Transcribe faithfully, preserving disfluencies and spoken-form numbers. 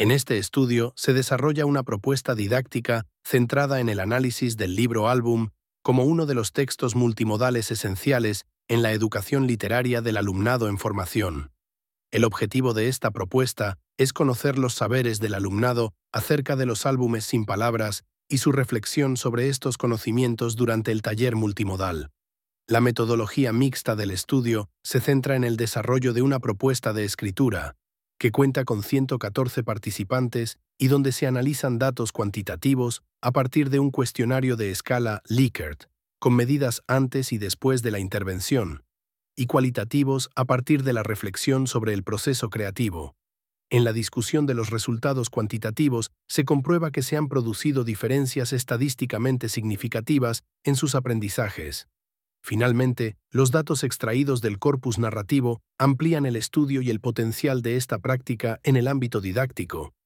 En este estudio se desarrolla una propuesta didáctica centrada en el análisis del libro álbum como uno de los textos multimodales esenciales en la educación literaria del alumnado en formación. El objetivo de esta propuesta es conocer los saberes del alumnado acerca de los álbumes sin palabras y su reflexión sobre estos conocimientos durante el taller multimodal. La metodología mixta del estudio se centra en el desarrollo de una propuesta de escritura, que cuenta con ciento catorce participantes y donde se analizan datos cuantitativos a partir de un cuestionario de escala Likert, con medidas antes y después de la intervención, y cualitativos a partir de la reflexión sobre el proceso creativo. En la discusión de los resultados cuantitativos se comprueba que se han producido diferencias estadísticamente significativas en sus aprendizajes. Finalmente, los datos extraídos del corpus narrativo amplían el estudio y el potencial de esta práctica en el ámbito didáctico,